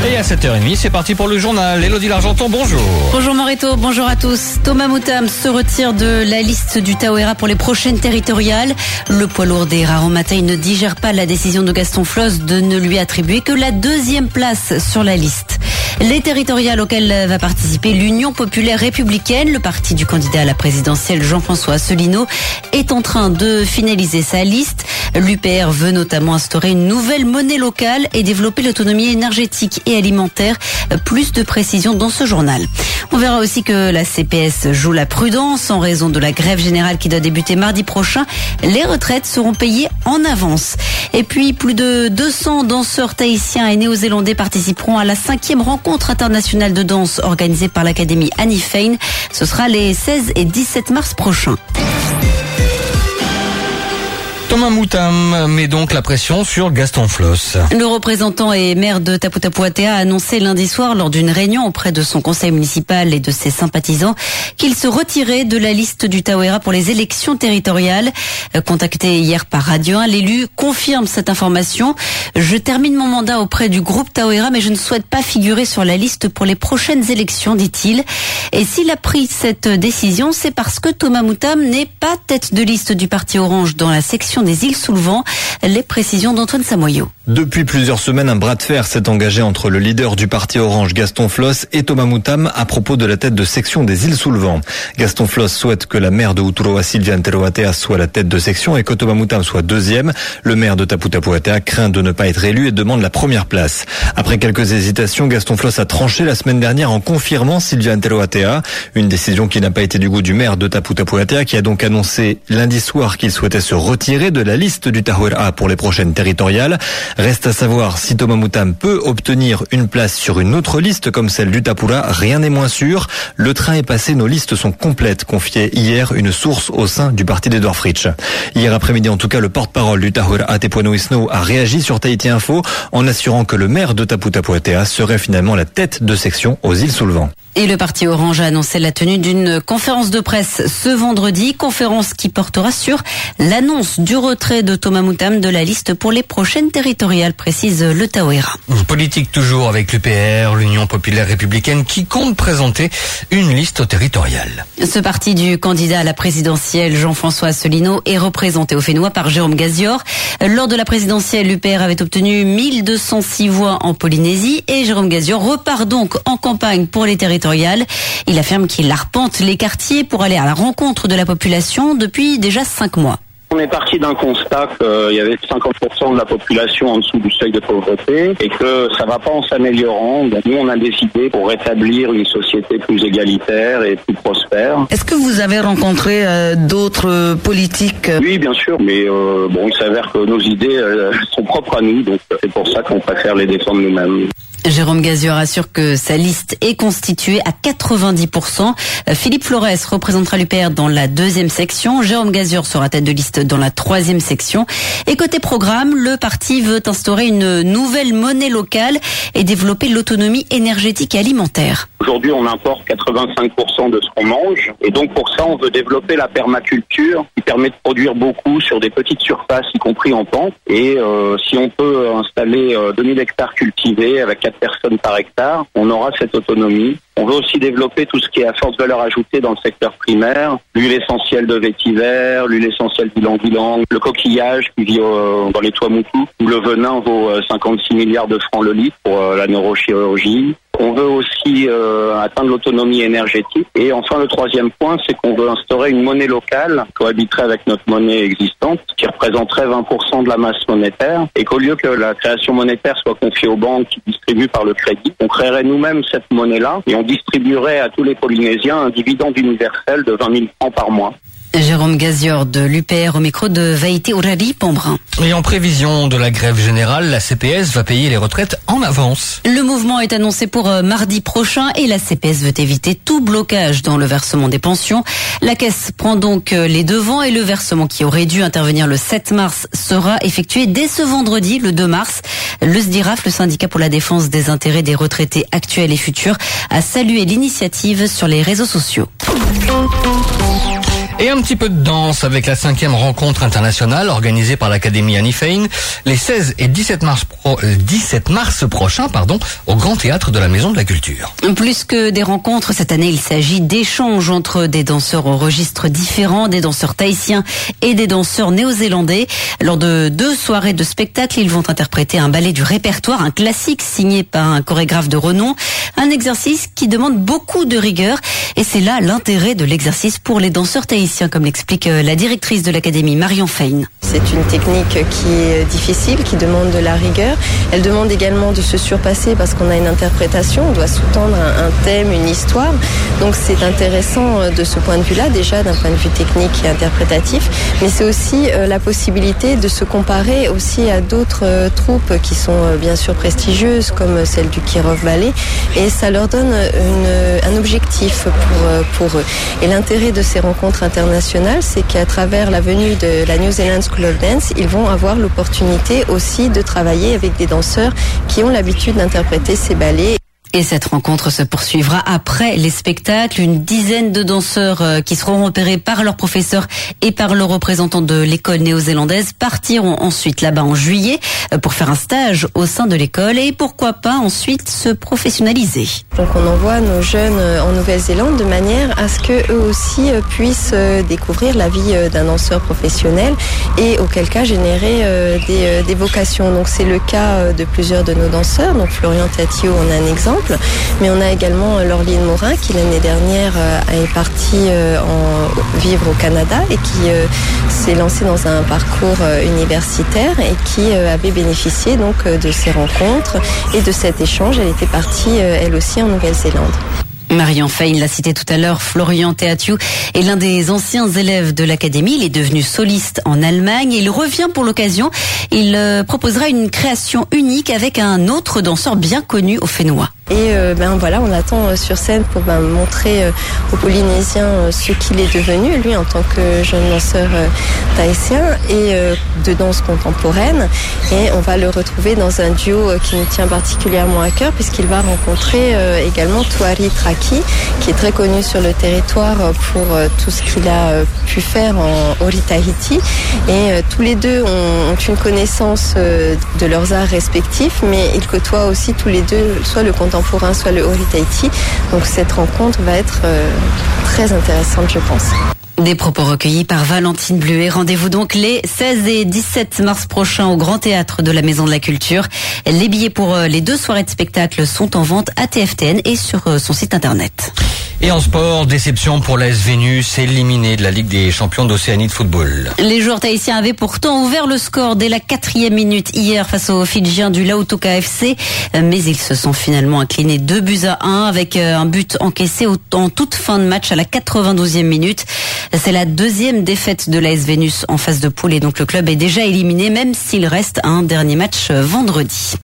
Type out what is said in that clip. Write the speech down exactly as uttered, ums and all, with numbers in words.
Et à sept heures trente, c'est parti pour le journal. Élodie Largenton, bonjour. Bonjour Morito, bonjour à tous. Thomas Moutam se retire de la liste du Taouera pour les prochaines territoriales. Le poids lourd des Raromatei ne digère pas la décision de Gaston Flosse de ne lui attribuer que la deuxième place sur la liste. Les territoriales auxquelles va participer l'Union populaire républicaine, le parti du candidat à la présidentielle Jean-François Asselineau, est en train de finaliser sa liste. L'U P R veut notamment instaurer une nouvelle monnaie locale et développer l'autonomie énergétique et alimentaire. Plus de précisions dans ce journal. On verra aussi que la C P S joue la prudence en raison de la grève générale qui doit débuter mardi prochain. Les retraites seront payées en avance. Et puis, plus de deux cents danseurs tahitiens et néo-zélandais participeront à la cinquième rencontre internationale de danse organisée par l'Académie Annie Fein. Ce sera les seize et dix-sept mars prochains. Thomas Moutam met donc la pression sur Gaston Flosse. Le représentant et maire de Tapu Tapu Atea a annoncé lundi soir lors d'une réunion auprès de son conseil municipal et de ses sympathisants qu'il se retirait de la liste du Taouera pour les élections territoriales. Contacté hier par Radio un, l'élu confirme cette information. Je termine mon mandat auprès du groupe Taouera, mais je ne souhaite pas figurer sur la liste pour les prochaines élections, dit-il. Et s'il a pris cette décision, c'est parce que Thomas Moutam n'est pas tête de liste du Parti Orange dans la section des îles sous le vent. Les précisions d'Antoine Samoyo. Depuis plusieurs semaines, un bras de fer s'est engagé entre le leader du Parti Orange, Gaston Flosse, et Thomas Moutam à propos de la tête de section des îles sous le vent. Gaston Flosse souhaite que la maire de Uturoa, Sylvia Antero Atea, soit la tête de section et que Thomas Moutam soit deuxième. Le maire de Tapu Tapu Atea craint de ne pas être élu et demande la première place. Après quelques hésitations, Gaston Flosse a tranché la semaine dernière en confirmant Sylvia Antero Atea. Une décision qui n'a pas été du goût du maire de Tapu Tapu Atea, qui a donc annoncé lundi soir qu'il souhaitait se retirer de la liste du Taouera pour les prochaines territoriales. Reste à savoir si Thomas Moutam peut obtenir une place sur une autre liste comme celle du Tapura. Rien n'est moins sûr. Le train est passé, nos listes sont complètes, confiait hier une source au sein du parti d'Edouard Fritsch. Hier après-midi, en tout cas, le porte-parole du Taouera, Tepuano Isno, a réagi sur Tahiti Info en assurant que le maire de Tapu Tapu Atea serait finalement la tête de section aux îles sous le vent. Et le Parti Orange a annoncé la tenue d'une conférence de presse ce vendredi, conférence qui portera sur l'annonce du retrait de Thomas Moutam de la liste pour les prochaines territoriales, précise le Taouera. Politique toujours avec l'U P R, l'Union populaire républicaine, qui compte présenter une liste aux territoriales. Ce parti du candidat à la présidentielle Jean-François Asselineau est représenté au Fénois par Jérôme Gazior. Lors de la présidentielle, l'U P R avait obtenu mille deux cent six voix en Polynésie et Jérôme Gazior repart donc en campagne pour les territoriales. Il affirme qu'il arpente les quartiers pour aller à la rencontre de la population depuis déjà cinq mois. On est parti d'un constat qu'il y avait cinquante pour cent de la population en dessous du seuil de pauvreté et que ça va pas en s'améliorant. Donc nous, on a décidé pour rétablir une société plus égalitaire et plus prospère. Est-ce que vous avez rencontré euh, d'autres politiques? Oui, bien sûr, mais euh, bon, il s'avère que nos idées euh, sont propres à nous, donc c'est pour ça qu'on préfère les défendre nous-mêmes. Jérôme Gazior assure que sa liste est constituée à quatre-vingt-dix pour cent. Philippe Flores représentera l'U P R dans la deuxième section. Jérôme Gazior sera tête de liste dans la troisième section. Et côté programme, le parti veut instaurer une nouvelle monnaie locale et développer l'autonomie énergétique et alimentaire. Aujourd'hui, on importe quatre-vingt-cinq pour cent de ce qu'on mange. Et donc, pour ça, on veut développer la permaculture qui permet de produire beaucoup sur des petites surfaces, y compris en pente. Et euh, si on peut installer euh, deux mille hectares cultivés avec quatre personnes par hectare, on aura cette autonomie. On veut aussi développer tout ce qui est à forte valeur ajoutée dans le secteur primaire, l'huile essentielle de vétiver, l'huile essentielle d'ylang-ylang, le coquillage qui vit euh, dans les Tuamotu, où le venin vaut euh, cinquante-six milliards de francs le litre pour euh, la neurochirurgie. On veut aussi euh, atteindre l'autonomie énergétique. Et enfin, le troisième point, c'est qu'on veut instaurer une monnaie locale qui cohabiterait avec notre monnaie existante, qui représenterait vingt pour cent de la masse monétaire, et qu'au lieu que la création monétaire soit confiée aux banques qui distribuent par le crédit, on créerait nous-mêmes cette monnaie-là et on distribuerait à tous les Polynésiens un dividende universel de vingt mille francs par mois. Jérôme Gazior de l'U P R au micro de Vaïté Ourali Pombrin. Et en prévision de la grève générale, la C P S va payer les retraites en avance. Le mouvement est annoncé pour mardi prochain et la C P S veut éviter tout blocage dans le versement des pensions. La caisse prend donc les devants et le versement qui aurait dû intervenir le sept mars sera effectué dès ce vendredi, le deux mars. Le S D I R A F, le syndicat pour la défense des intérêts des retraités actuels et futurs, a salué l'initiative sur les réseaux sociaux. Et un petit peu de danse avec la cinquième rencontre internationale organisée par l'Académie Annie Fein les seize et dix-sept mars, pro, euh, dix-sept mars prochains pardon, au Grand Théâtre de la Maison de la Culture. Plus que des rencontres, cette année, il s'agit d'échanges entre des danseurs au registre différents, des danseurs tahitiens et des danseurs néo-zélandais. Lors de deux soirées de spectacle, ils vont interpréter un ballet du répertoire, un classique signé par un chorégraphe de renom, un exercice qui demande beaucoup de rigueur. Et c'est là l'intérêt de l'exercice pour les danseurs tahitiens, comme l'explique la directrice de l'Académie, Marion Fein. C'est une technique qui est difficile, qui demande de la rigueur. Elle demande également de se surpasser parce qu'on a une interprétation, on doit sous-tendre un, un thème, une histoire. Donc c'est intéressant de ce point de vue-là, déjà d'un point de vue technique et interprétatif, mais c'est aussi euh, la possibilité de se comparer aussi à d'autres euh, troupes qui sont euh, bien sûr prestigieuses, comme celle du Kirov Ballet, et ça leur donne une, un objectif pour, euh, pour eux. Et l'intérêt de ces rencontres internationales, c'est qu'à travers la venue de la New Zealand School of Dance, ils vont avoir l'opportunité aussi de travailler avec des danseurs qui ont l'habitude d'interpréter ces ballets. Et cette rencontre se poursuivra après les spectacles. Une dizaine de danseurs qui seront repérés par leurs professeurs et par le représentant de l'école néo-zélandaise partiront ensuite là-bas en juillet pour faire un stage au sein de l'école et pourquoi pas ensuite se professionnaliser. Donc on envoie nos jeunes en Nouvelle-Zélande de manière à ce qu'eux aussi puissent découvrir la vie d'un danseur professionnel et auquel cas générer des, des vocations. Donc c'est le cas de plusieurs de nos danseurs. Donc Florian Tatio en a un exemple. Mais on a également Laureline Morin qui l'année dernière est partie en vivre au Canada et qui s'est lancée dans un parcours universitaire et qui avait bénéficié donc de ces rencontres et de cet échange. Elle était partie elle aussi en Nouvelle-Zélande. Marion Fein l'a cité tout à l'heure, Florian Teatiou est l'un des anciens élèves de l'Académie. Il est devenu soliste en Allemagne. Il revient pour l'occasion. Il proposera une création unique avec un autre danseur bien connu au Fénois. Et euh, ben voilà, on l'attend sur scène pour ben, montrer euh, aux Polynésiens euh, ce qu'il est devenu, lui en tant que jeune danseur euh, tahitien et euh, de danse contemporaine. Et on va le retrouver dans un duo euh, qui nous tient particulièrement à cœur puisqu'il va rencontrer euh, également Tuari Traki, qui est très connu sur le territoire pour euh, tout ce qu'il a euh, pu faire en Ori Tahiti. Et euh, tous les deux ont, ont une connaissance euh, de leurs arts respectifs, mais ils côtoient aussi tous les deux soit le contemporain soit le Ori Tahiti. Donc cette rencontre va être euh, très intéressante, je pense. Des propos recueillis par Valentine Bleuet. Rendez-vous donc les seize et dix-sept mars prochains au Grand Théâtre de la Maison de la Culture. Les billets pour les deux soirées de spectacle sont en vente à T F T N et sur son site internet. Et en sport, déception pour l'A S Vénus, éliminée de la Ligue des champions d'Océanie de football. Les joueurs tahitiens avaient pourtant ouvert le score dès la quatrième minute hier face aux Fidjiens du Lautoka F C, mais ils se sont finalement inclinés deux buts à un avec un but encaissé en toute fin de match à la quatre-vingt-douzième minute. C'est la deuxième défaite de l'A S Vénus en phase de poule et donc le club est déjà éliminé même s'il reste un dernier match vendredi.